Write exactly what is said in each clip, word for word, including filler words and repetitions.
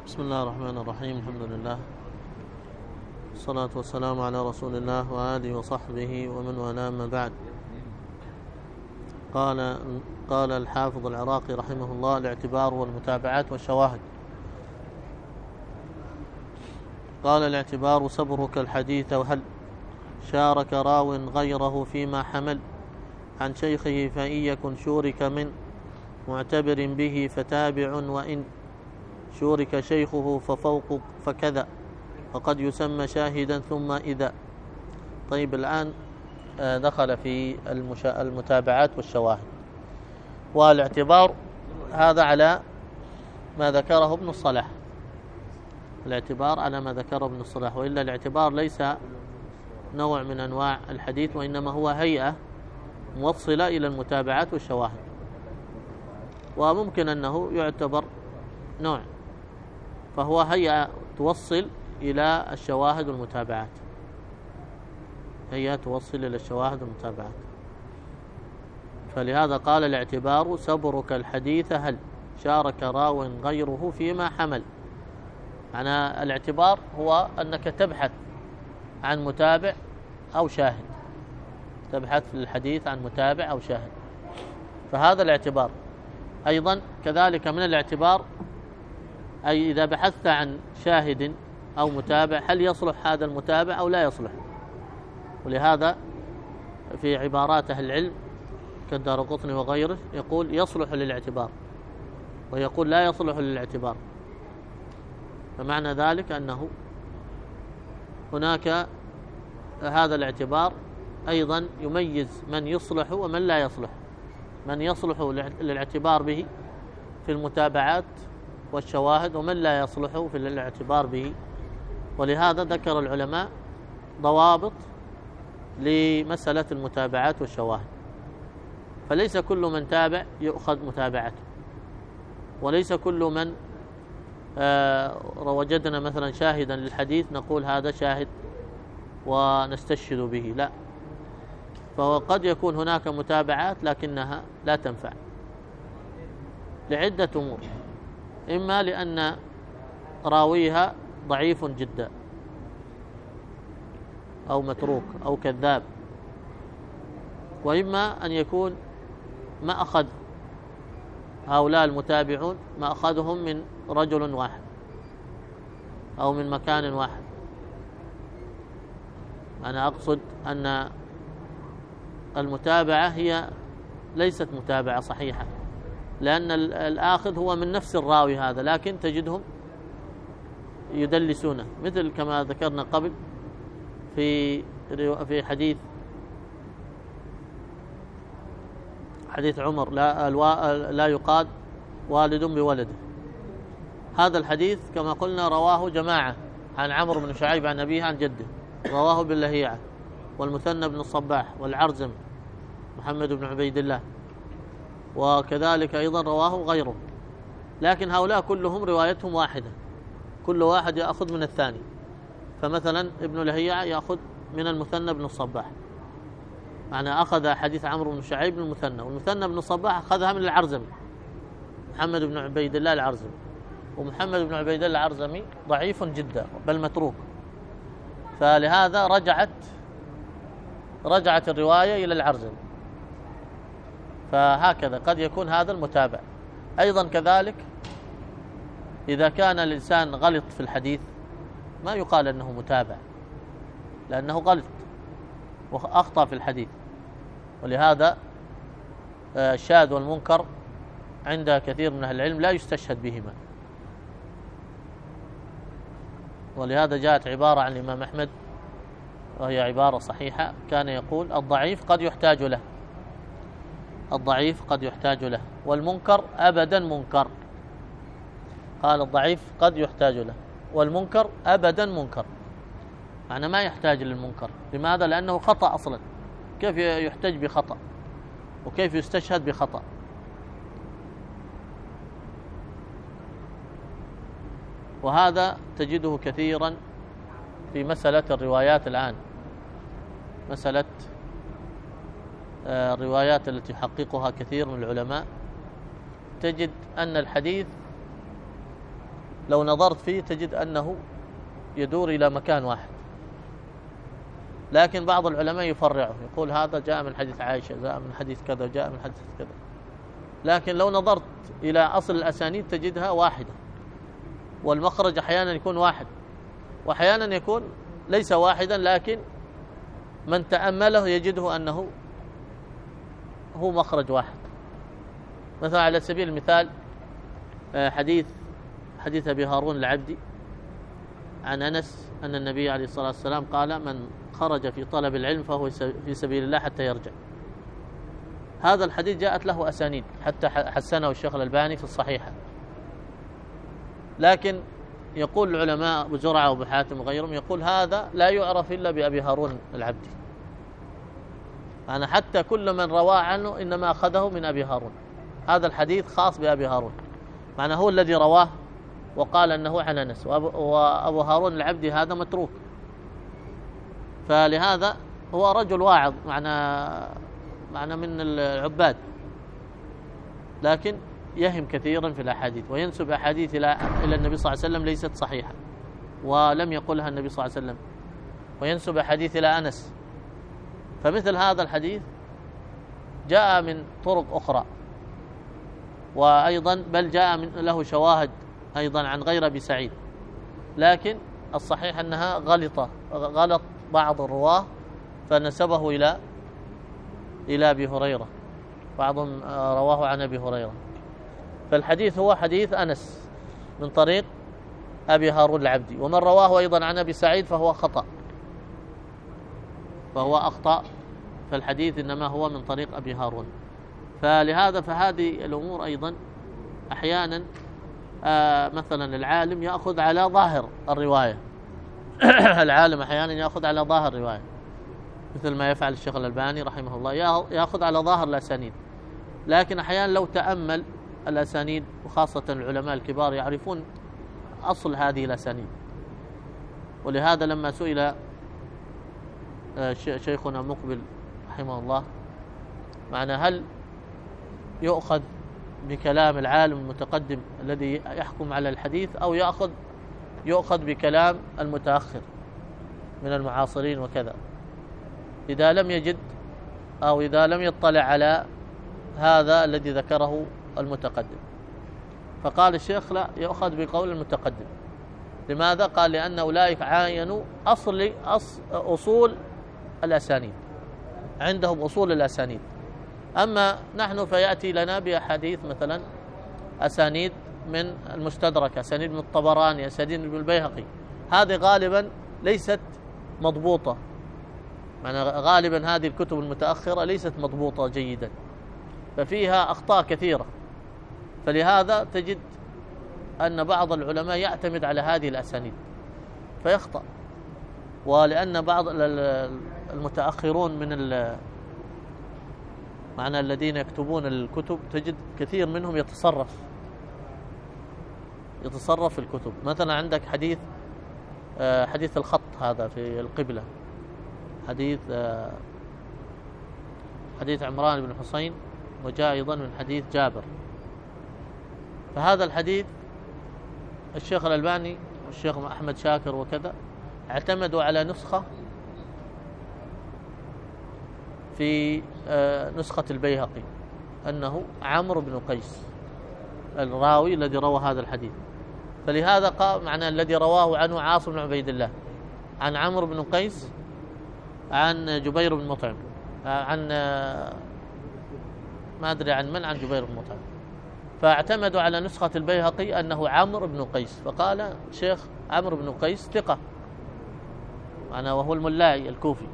بسم الله الرحمن الرحيم. الحمد لله والصلاة والسلام على رسول الله وآله وصحبه ومن والاه، ما بعد. قال قال الحافظ العراقي رحمه الله: الاعتبار والمتابعات والشواهد. قال: الاعتبار صبرك الحديث وهل شارك راو غيره فيما حمل عن شيخه، فإن يكن شورك من معتبر به فتابع، وإن شورك شيخه ففوق فكذا، وقد يسمى شاهدا ثم إذا. طيب، الآن دخل في المتابعات والشواهد. والاعتبار هذا على ما ذكره ابن الصلاح، الاعتبار على ما ذكره ابن الصلاح، وإلا الاعتبار ليس نوع من أنواع الحديث، وإنما هو هيئة موصلة إلى المتابعات والشواهد، وممكن أنه يعتبر نوع، فهو هيئة توصل إلى الشواهد والمتابعات، هيئة توصل إلى الشواهد والمتابعات. فلهذا قال: الاعتبار صبرك الحديث هل شارك راو غيره فيما حمل. معنى الاعتبار هو أنك تبحث عن متابع أو شاهد، تبحث في الحديث عن متابع أو شاهد، فهذا الاعتبار. أيضا كذلك من الاعتبار أي إذا بحثت عن شاهد أو متابع، هل يصلح هذا المتابع أو لا يصلح. ولهذا في عبارات أهل العلم كالدارقطني وغيره يقول: يصلح للاعتبار، ويقول: لا يصلح للاعتبار. فمعنى ذلك أنه هناك هذا الاعتبار أيضا يميز من يصلح ومن لا يصلح، من يصلح للاعتبار به في المتابعات والشواهد، ومن لا يصلح في الاعتبار به. ولهذا ذكر العلماء ضوابط لمسألة المتابعات والشواهد. فليس كل من تابع يؤخذ متابعته، وليس كل من آه وجدنا مثلا شاهدا للحديث نقول هذا شاهد ونستشهد به، لا. فهو قد يكون هناك متابعات لكنها لا تنفع لعدة أمور: إما لأن راويها ضعيف جدا أو متروك أو كذاب، وإما أن يكون ما أخذ هؤلاء المتابعون ما أخذهم من رجل واحد أو من مكان واحد. أنا أقصد أن المتابعة هي ليست متابعة صحيحة، لأن الآخذ هو من نفس الراوي هذا، لكن تجدهم يدلسونه، مثل كما ذكرنا قبل في في حديث حديث عمر: لا لا يقاد والد بولده. هذا الحديث كما قلنا رواه جماعة عن عمرو بن شعيب عن أبيه عن جده، رواه باللهيعة والمثنى بن الصباح والعرزم محمد بن عبيد الله، وكذلك أيضا رواه غيره، لكن هؤلاء كلهم روايتهم واحدة، كل واحد يأخذ من الثاني. فمثلا ابن لهيعة يأخذ من المثنى بن الصباح، معنى أخذ حديث عمرو بن شعيب من المثنى، والمثنى بن الصباح أخذها من العرزمي محمد بن عبيد الله العرزمي، ومحمد بن عبيد الله العرزمي ضعيف جدا بل متروك، فلهذا رجعت رجعت الرواية إلى العرزمي. فهكذا قد يكون هذا المتابع. أيضا كذلك إذا كان الإنسان غلط في الحديث ما يقال أنه متابع، لأنه غلط وأخطأ في الحديث. ولهذا الشاذ والمنكر عند كثير من أهل العلم لا يستشهد بهما. ولهذا جاءت عبارة عن الإمام أحمد وهي عبارة صحيحة، كان يقول: الضعيف قد يحتاج له، الضعيف قد يحتاج له، والمنكر أبدا منكر. قال: الضعيف قد يحتاج له، والمنكر أبدا منكر، معنى ما يحتاج للمنكر. لماذا؟ لأنه خطأ أصلا، كيف يحتج بخطأ وكيف يستشهد بخطأ؟ وهذا تجده كثيرا في مسألة الروايات الآن، مسألة الروايات التي يحققها كثير من العلماء، تجد أن الحديث لو نظرت فيه تجد أنه يدور إلى مكان واحد، لكن بعض العلماء يفرعه، يقول هذا جاء من حديث عائشة، جاء من حديث كذا، جاء من حديث كذا. لكن لو نظرت إلى أصل الأسانيد تجدها واحدة، والمخرج أحيانا يكون واحد، وأحيانا يكون ليس واحدا، لكن من تأمله يجده أنه هو مخرج واحد. مثلا على سبيل المثال حديث حديث أبي هارون العبدي عن أنس أن النبي عليه الصلاة والسلام قال: من خرج في طلب العلم فهو في سبيل الله حتى يرجع. هذا الحديث جاءت له أسانيد حتى حسنه الشيخ الألباني في الصحيحة، لكن يقول العلماء أبو زرعة وأبو حاتم وغيرهم، يقول هذا لا يعرف إلا بأبي هارون العبدي، يعني حتى كل من روى عنه إنما أخذه من أبي هارون. هذا الحديث خاص بأبي هارون، معنى هو الذي رواه وقال أنه عن أنس، وأبو هارون العبدي هذا متروك. فلهذا هو رجل واعظ، معنى معنى من العباد، لكن يهم كثيرا في الأحاديث، وينسب أحاديث إلى إلى النبي صلى الله عليه وسلم ليست صحيحة ولم يقلها النبي صلى الله عليه وسلم، وينسب أحاديث إلى أنس. فمثل هذا الحديث جاء من طرق أخرى، وأيضا بل جاء من له شواهد أيضا عن غير أبي سعيد، لكن الصحيح أنها غلطة غلط بعض الرواه فنسبه إلى إلى أبي هريرة، بعضهم رواه عن أبي هريرة. فالحديث هو حديث أنس من طريق أبي هارون العبدي، ومن رواه أيضا عن أبي سعيد فهو خطأ، فهو أخطأ، فالحديث إنما هو من طريق أبي هارون. فلهذا فهذه الأمور أيضا أحيانا آه مثلا العالم يأخذ على ظاهر الرواية العالم أحيانا يأخذ على ظاهر الرواية، مثل ما يفعل الشيخ الألباني رحمه الله، يأخذ على ظاهر الأسانيد، لكن أحيانا لو تأمل الأسانيد، وخاصة العلماء الكبار يعرفون أصل هذه الأسانيد. ولهذا لما سئل شيخنا مقبل رحمه الله معنى هل يؤخذ بكلام العالم المتقدم الذي يحكم على الحديث أو يأخذ يؤخذ بكلام المتأخر من المعاصرين وكذا، إذا لم يجد أو إذا لم يطلع على هذا الذي ذكره المتقدم. فقال الشيخ لا، يؤخذ بقول المتقدم. لماذا؟ قال لأن أولئك عاينوا أصل أصول الأسانيد، عندهم أصول الأسانيد. أما نحن فيأتي لنا بأحاديث مثلا أسانيد من المستدرك، أسانيد من الطبراني، أسانيد من البيهقي، هذه غالبا ليست مضبوطة، يعني غالبا هذه الكتب المتأخرة ليست مضبوطة جيدا، ففيها أخطاء كثيرة. فلهذا تجد أن بعض العلماء يعتمد على هذه الأسانيد فيخطأ، ولأن بعض المتأخرون من معنى الذين يكتبون الكتب تجد كثير منهم يتصرف يتصرف في الكتب. مثلا عندك حديث حديث الخط هذا في القبلة، حديث حديث عمران بن حسين، وجاء أيضا من حديث جابر. فهذا الحديث الشيخ الألباني والشيخ أحمد شاكر وكذا اعتمدوا على نسخة في نسخة البيهقي أنه عمرو بن قيس الراوي الذي روى هذا الحديث، فلهذا قال معنى الذي رواه عنه عاصم بن عبيد الله عن عمرو بن قيس عن جبير بن مطعم، عن ما أدري عن من، عن جبير بن مطعم، فاعتمدوا على نسخة البيهقي أنه عمرو بن قيس، فقال شيخ عمرو بن قيس ثقة، أنا وهو الملاعي الكوفي،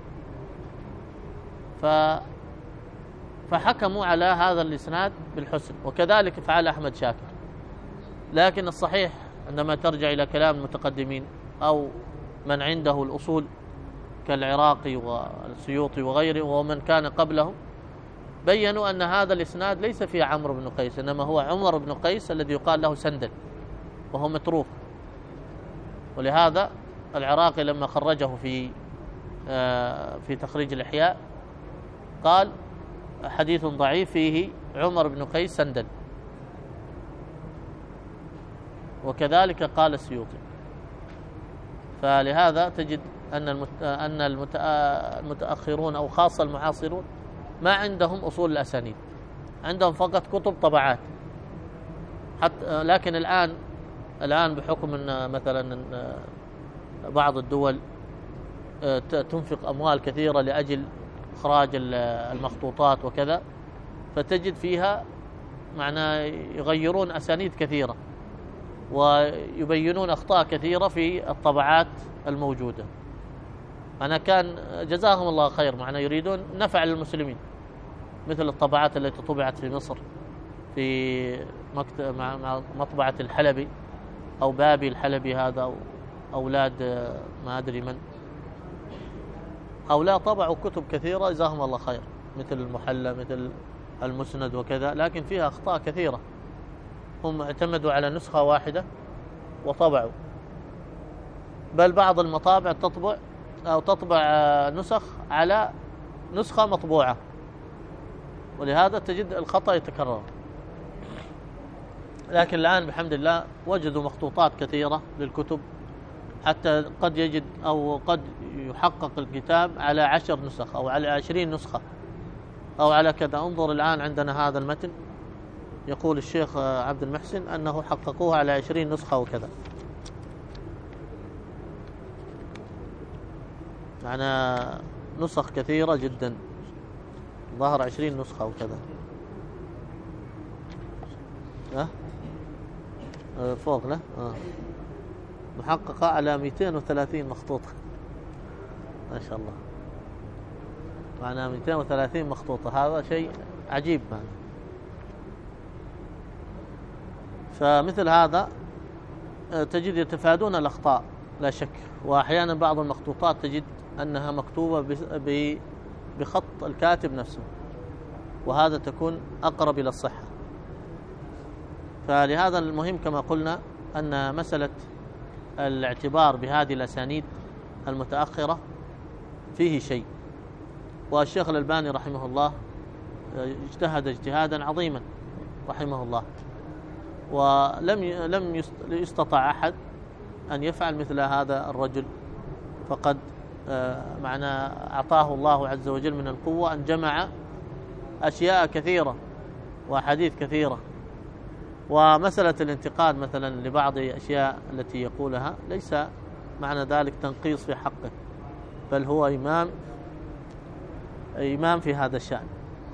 ف فحكموا على هذا الإسناد بالحسن، وكذلك فعل أحمد شاكر. لكن الصحيح عندما ترجع إلى كلام المتقدمين أو من عنده الأصول كالعراقي والسيوطي وغيره ومن كان قبلهم، بيّنوا أن هذا الإسناد ليس فيه عمرو بن قيس، إنما هو عمر بن قيس الذي يقال له سندل وهو متروك. ولهذا العراقي لما خرجه في في تخريج الإحياء قال حديث ضعيف فيه عمر بن قيس سندل. وكذلك قال السيوطي. فلهذا تجد أن أن المتأخرون أو خاصة المعاصرون ما عندهم أصول الأسانيد، عندهم فقط كتب طبعات. حتى لكن الآن الآن بحكم أن مثلا بعض الدول تنفق أموال كثيرة لأجل إخراج المخطوطات وكذا، فتجد فيها معنى يغيرون أسانيد كثيرة ويبينون أخطاء كثيرة في الطبعات الموجودة. أنا كان جزاهم الله خير، معنا يريدون نفع للمسلمين، مثل الطبعات التي طبعت في مصر في مكتب مع مطبعة الحلبي أو بابي الحلبي، هذا أو أولاد ما أدري من، هؤلاء طبعوا كتب كثيرة جزاهم الله خير، مثل المحلى مثل المسند وكذا، لكن فيها أخطاء كثيرة. هم اعتمدوا على نسخة واحدة وطبعوا، بل بعض المطابع تطبع أو تطبع نسخ على نسخة مطبوعة، ولهذا تجد الخطأ يتكرر. لكن الآن بحمد الله وجدوا مخطوطات كثيرة للكتب، حتى قد يجد أو قد يحقق الكتاب على عشر نسخ أو على عشرين نسخة أو على كذا. انظر الآن عندنا هذا المتن، يقول الشيخ عبد المحسن أنه حققوه على عشرين نسخة وكذا، يعني نسخ كثيرة جدا، ظهر عشرين نسخة وكذا. أه؟ أه فوق له أه. محققة على مئتين وثلاثين مخطوطة، ما شاء الله، معنا مئتين وثلاثين مخطوطة، هذا شيء عجيب معنا. فمثل هذا تجد يتفادون الأخطاء لا شك، وأحيانا بعض المخطوطات تجد أنها مكتوبة بخط الكاتب نفسه، وهذا تكون أقرب إلى الصحة. فلهذا المهم كما قلنا أن مسألة الاعتبار بهذه الأسانيد المتأخرة فيه شيء. والشيخ الألباني رحمه الله اجتهد اجتهادا عظيما رحمه الله، ولم لم يستطع أحد أن يفعل مثل هذا الرجل، فقد معنى أعطاه الله عز وجل من القوة أن جمع أشياء كثيرة وأحاديث كثيرة. ومسألة الانتقاد مثلا لبعض الأشياء التي يقولها ليس معنى ذلك تنقيص في حقه، بل هو إمام إمام في هذا الشأن.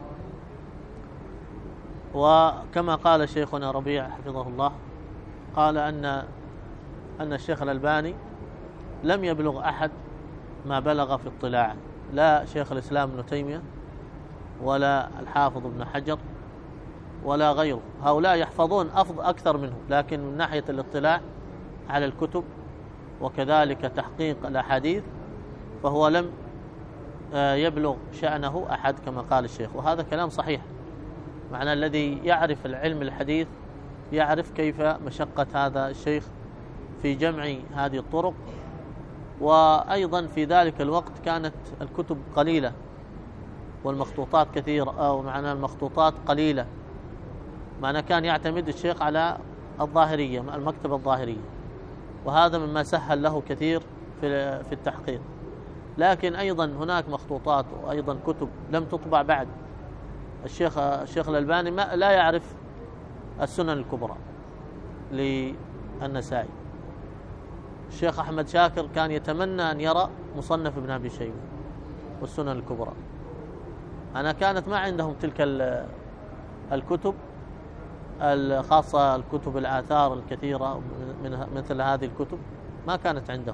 وكما قال شيخنا ربيع حفظه الله، قال أن أن الشيخ الألباني لم يبلغ أحد ما بلغ في اطلاعه، لا شيخ الإسلام ابن تيمية ولا الحافظ ابن حجر ولا غيره، هؤلاء يحفظون أفضل أكثر منه، لكن من ناحية الاطلاع على الكتب وكذلك تحقيق الأحاديث فهو لم يبلغ شأنه أحد كما قال الشيخ. وهذا كلام صحيح، معنى الذي يعرف العلم الحديث يعرف كيف مشقة هذا الشيخ في جمع هذه الطرق. وأيضا في ذلك الوقت كانت الكتب قليلة والمخطوطات كثيرة، أو معنى المخطوطات قليلة، معنى كان يعتمد الشيخ على الظاهرية، المكتبة الظاهرية، وهذا مما سهل له كثير في في التحقيق. لكن أيضا هناك مخطوطات وأيضا كتب لم تطبع بعد. الشيخ الشيخ الألباني ما لا يعرف السنن الكبرى للنسائي. الشيخ أحمد شاكر كان يتمنى أن يرى مصنف ابن أبي شيبة والسنن الكبرى. أنا كانت ما عندهم تلك الكتب الخاصة، الكتب الآثار الكثيرة من مثل هذه الكتب ما كانت عندهم،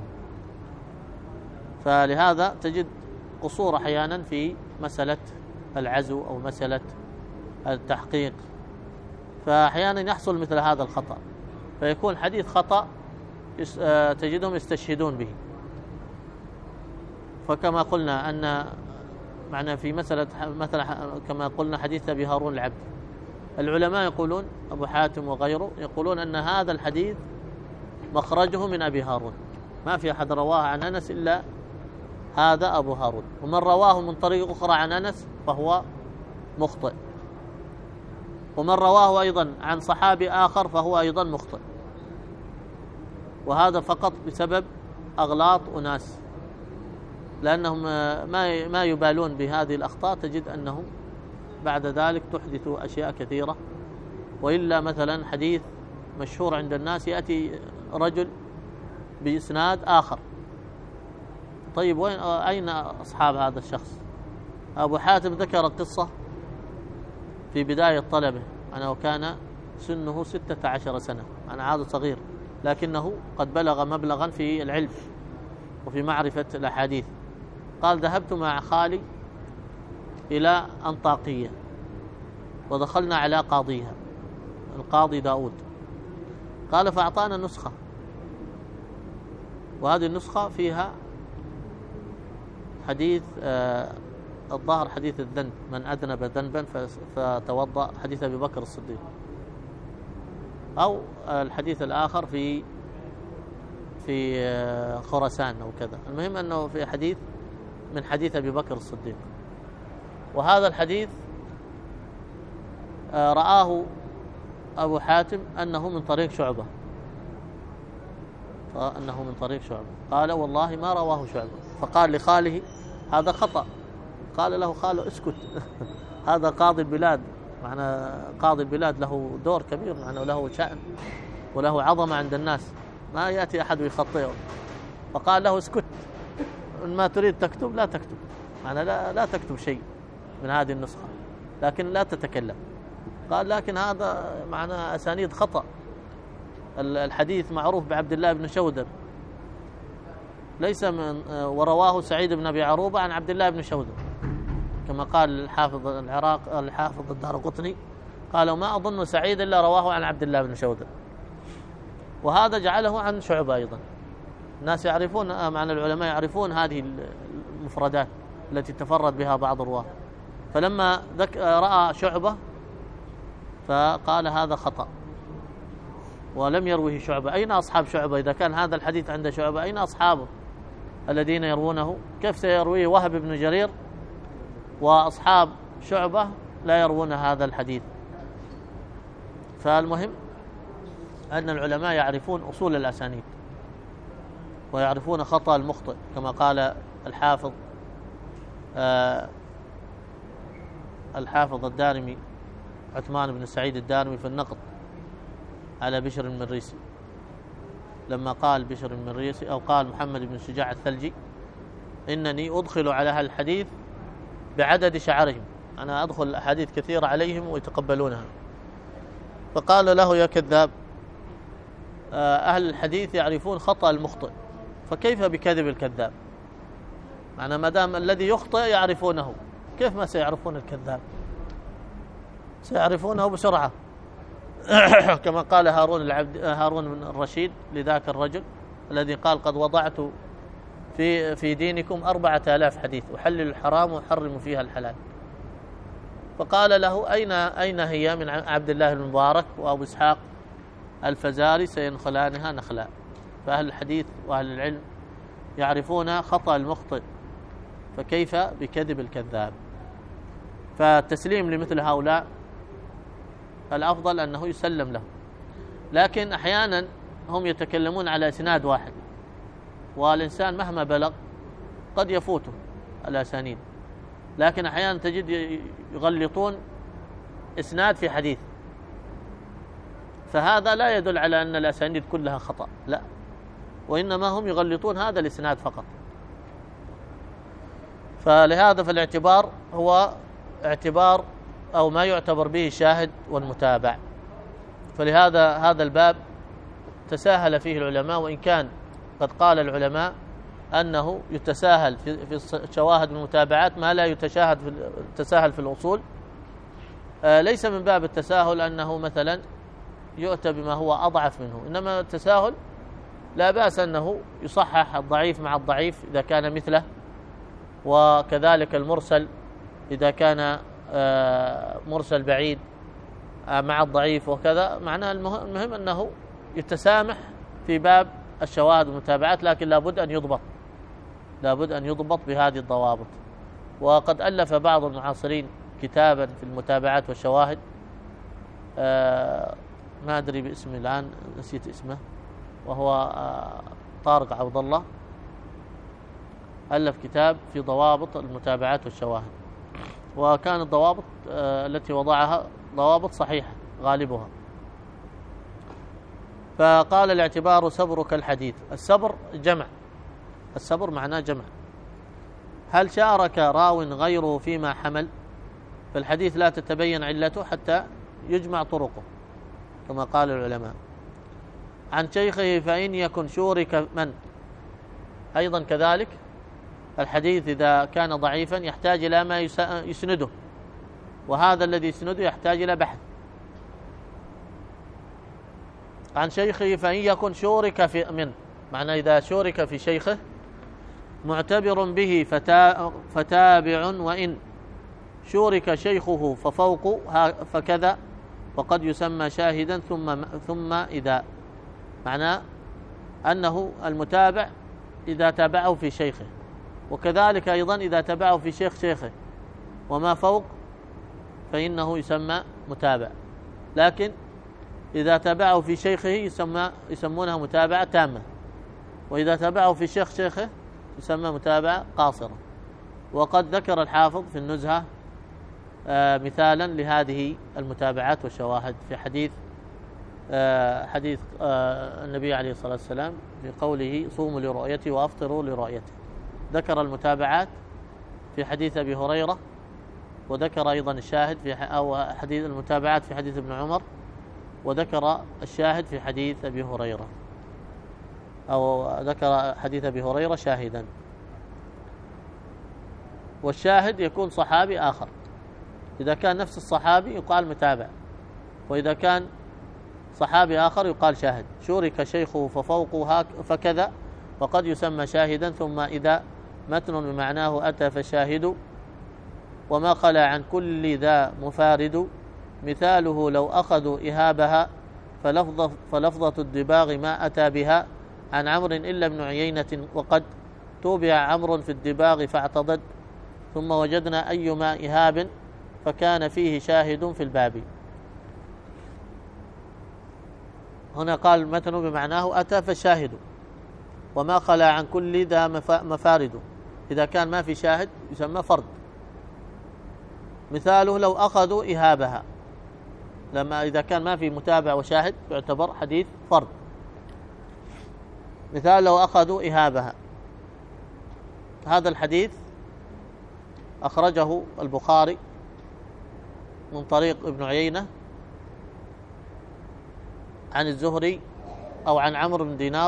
فلهذا تجد قصور أحيانا في مسألة العزو أو مسألة التحقيق، فأحيانا يحصل مثل هذا الخطأ، فيكون حديث خطأ تجدهم يستشهدون به. فكما قلنا أن معنا في مسألة مثلا كما قلنا حديث أبي هارون العبد، العلماء يقولون أبو حاتم وغيره يقولون أن هذا الحديث مخرجه من أبي هارون، ما في أحد رواه عن أنس إلا هذا أبو هارون، ومن رواه من طريق أخرى عن أنس فهو مخطئ، ومن رواه أيضا عن صحابي آخر فهو أيضا مخطئ. وهذا فقط بسبب أغلاط أناس، لأنهم ما ما يبالون بهذه الأخطاء، تجد أنهم بعد ذلك تحدث أشياء كثيرة. وإلا مثلا حديث مشهور عند الناس يأتي رجل بإسناد آخر، طيب وين أين أصحاب هذا الشخص؟ أبو حاتم ذكر قصة في بداية طلبه أنه كان سنه ستة عشر سنة، أنا عاد صغير، لكنه قد بلغ مبلغا في العلم وفي معرفة الأحاديث. قال ذهبت مع خالي إلى أنطاكية ودخلنا على قاضيها القاضي داود، قال فأعطانا نسخة، وهذه النسخة فيها حديث آه الظاهر حديث الذنب، من أذنب ذنبا فتوضأ، حديث أبي بكر الصديق، أو الحديث الآخر في في آه خراسان أو كذا. المهم أنه في حديث من حديث أبي بكر الصديق، وهذا الحديث آه رآه أبو حاتم أنه من طريق شعبة، أنه من طريق شعبة، قال والله ما رواه شعبة. فقال لخاله هذا خطأ، قال له خاله اسكت هذا قاضي البلاد، معنى قاضي البلاد له دور كبير، معنى له شأن وله عظمة عند الناس، ما يأتي أحد ويخطئه. فقال له اسكت، ما تريد تكتب لا تكتب، معنى لا, لا تكتب شيء من هذه النسخة، لكن لا تتكلم. قال لكن هذا معنى أسانيد خطأ، الحديث معروف بعبد الله بن شودر ليس من، ورواه سعيد بن أبي عروبة عن عبد الله بن شودر، كما قال الحافظ العراق الحافظ الدارقطني، قالوا ما أظن سعيد إلا رواه عن عبد الله بن شودر، وهذا جعله عن شعبة أيضا. الناس يعرفون، معنى العلماء يعرفون هذه المفردات التي تفرد بها بعض الرواه، فلما رأى شعبة فقال هذا خطأ ولم يروه شعبة. أين أصحاب شعبة؟ إذا كان هذا الحديث عند شعبة أين أصحابه الذين يروونه؟ كيف سيرويه وهب بن جرير وأصحاب شعبة لا يروون هذا الحديث؟ فالمهم أن العلماء يعرفون أصول الأسانيد ويعرفون خطأ المخطئ، كما قال الحافظ آه الحافظ الدارمي عثمان بن سعيد الدارمي في النقد على بشر المريسي، لما قال بشر المريسي أو قال محمد بن شجاع الثلجي إنني أدخل على هذا الحديث بعدد شعرهم، أنا أدخل أحاديث كثيرة عليهم ويتقبلونها. فقال له يا كذاب، أهل الحديث يعرفون خطأ المخطئ، فكيف بكذب الكذاب؟ معنى ما دام الذي يخطئ يعرفونه، كيف ما سيعرفون الكذاب؟ سيعرفونه بسرعة كما قال هارون العبد هارون بن الرشيد لذاك الرجل الذي قال قد وضعت في في دينكم أربعة آلاف حديث أحلل الحرام وأحرم فيها الحلال. فقال له أين أين هي من عبد الله المبارك وأبو إسحاق الفزاري سينخلانها نخلا. فأهل الحديث وأهل العلم يعرفون خطأ المخطئ، فكيف بكذب الكذاب؟ فالتسليم لمثل هؤلاء الأفضل أنه يسلم له، لكن أحيانا هم يتكلمون على إسناد واحد، والإنسان مهما بلغ قد يفوته الأسانيد، لكن أحيانا تجد يغلطون إسناد في حديث، فهذا لا يدل على أن الأسانيد كلها خطأ، لا، وإنما هم يغلطون هذا الإسناد فقط. فلهذا فالاعتبار هو اعتبار أو ما يعتبر به الشاهد والمتابع. فلهذا هذا الباب تساهل فيه العلماء، وإن كان قد قال العلماء أنه يتساهل في الشواهد والمتابعات ما لا يتشاهد في التساهل في الأصول، ليس من باب التساهل أنه مثلا يؤتى بما هو أضعف منه، إنما التساهل لا بأس أنه يصحح الضعيف مع الضعيف إذا كان مثله، وكذلك المرسل إذا كان مرسل بعيد مع الضعيف وكذا. معناه المهم أنه يتسامح في باب الشواهد والمتابعات، لكن لابد أن يضبط لابد أن يضبط بهذه الضوابط. وقد ألف بعض المعاصرين كتابا في المتابعات والشواهد، ما أدري باسمه الآن، نسيت اسمه، وهو طارق عبد الله، ألف كتاب في ضوابط المتابعات والشواهد، وكانت الضوابط التي وضعها ضوابط صحيحة غالبها. فقال الاعتبار سبرك الحديث. السبر جمع، السبر معناه جمع. هل شارك راو غيره فيما حمل؟ فالحديث لا تتبين علته حتى يجمع طرقه كما قال العلماء. عن شيخه فإن يكن شورك من؟ أيضا كذلك الحديث إذا كان ضعيفا يحتاج إلى ما يسنده، وهذا الذي يسنده يحتاج إلى بحث. عن شيخه فإن يكن شورك في من، معنى إذا شورك في شيخه معتبر به فتابع، وإن شورك شيخه ففوق فكذا، وقد يسمى شاهدا ثم ثم إذا، معناه أنه المتابع إذا تابعه في شيخه، وكذلك أيضا إذا تابعه في شيخ شيخه، وما فوق فإنه يسمى متابع. لكن إذا تابعه في شيخه يسمى يسمونها متابعة تامة، وإذا تابعه في شيخ شيخه يسمى متابعة قاصرة. وقد ذكر الحافظ في النزهة آه مثالا لهذه المتابعات والشواهد في حديث آه حديث آه النبي عليه الصلاة والسلام في قوله صوموا لرؤيته وأفطروا لرؤيته. ذكر المتابعات في حديث أبي هريرة، وذكر أيضا الشاهد في أو حديث المتابعات في حديث ابن عمر، وذكر الشاهد في حديث أبي هريرة، أو ذكر حديث أبي هريرة شاهدا. والشاهد يكون صحابي آخر، إذا كان نفس الصحابي يقال متابع، وإذا كان صحابي آخر يقال شاهد. شورك شيخه ففوقه فكذا، وقد يسمى شاهدا. ثم إذا متن بمعناه أتى فشاهد، وما خلا عن كل ذا مفارد، مثاله لو أخذوا إهابها فلفظة, فلفظة الدباغ ما أتى بها. عن عمرو إلا ابن عيينة وقد توبع عمرو في الدباغ فاعتضد، ثم وجدنا أيما إهاب فكان فيه شاهد في الباب. هنا قال متن بمعناه أتى فشاهد، وما خلا عن كل ذا مفارد، إذا كان ما في شاهد يسمى فرد. مثاله لو أخذوا إهابها، لما إذا كان ما في متابع وشاهد يعتبر حديث فرد. مثال لو أخذوا إهابها، هذا الحديث أخرجه البخاري من طريق ابن عيينة عن الزهري أو عن عمرو بن دينار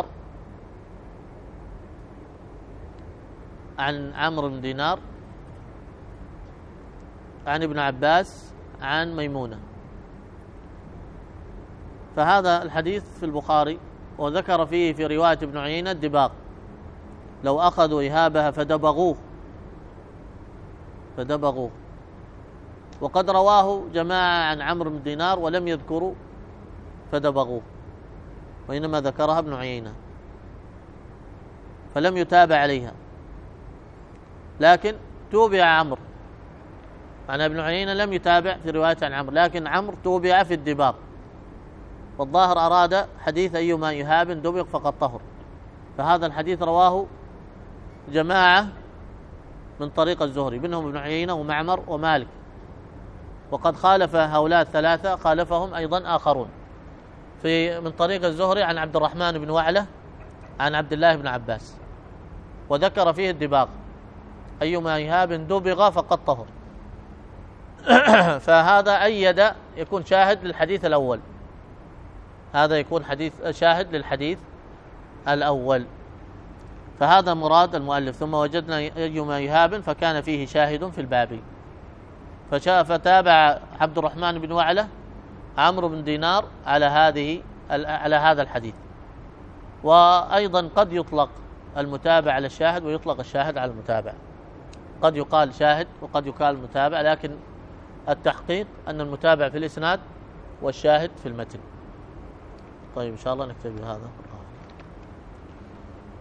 عن عمرو بن دينار عن ابن عباس عن ميمونة. فهذا الحديث في البخاري، وذكر فيه في رواية ابن عيينة الدباغ، لو أخذوا إهابها فدبغوه فدبغوه وقد رواه جماعة عن عمرو بن دينار ولم يذكروا فدبغوه، وإنما ذكرها ابن عيينة فلم يتابع عليها، لكن توبع عمرو. معنى ابن عيينة لم يتابع في رواية عن عمرو، لكن عمرو توبع في الدباغ، والظاهر أراد حديث أيما يهاب دبغ فقد طهر. فهذا الحديث رواه جماعة من طريق الزهري، منهم ابن عيينة ومعمر ومالك، وقد خالف هؤلاء الثلاثة خالفهم أيضا آخرون في من طريق الزهري عن عبد الرحمن بن وعلة عن عبد الله بن عباس، وذكر فيه الدباغ أيما يهاب دبغ فقد طهر. فهذا أيد يكون شاهد للحديث الأول، هذا يكون حديث شاهد للحديث الأول. فهذا مراد المؤلف. ثم وجدنا أيما يهاب فكان فيه شاهد في الباب، فتابع عبد الرحمن بن وعلة عمرو بن دينار على هذه على هذا الحديث. وأيضا قد يطلق المتابع على الشاهد ويطلق الشاهد على المتابع، قد يقال شاهد وقد يقال متابع، لكن التحقيق أن المتابع في الإسناد والشاهد في المتن. طيب إن شاء الله نكتفي بهذا.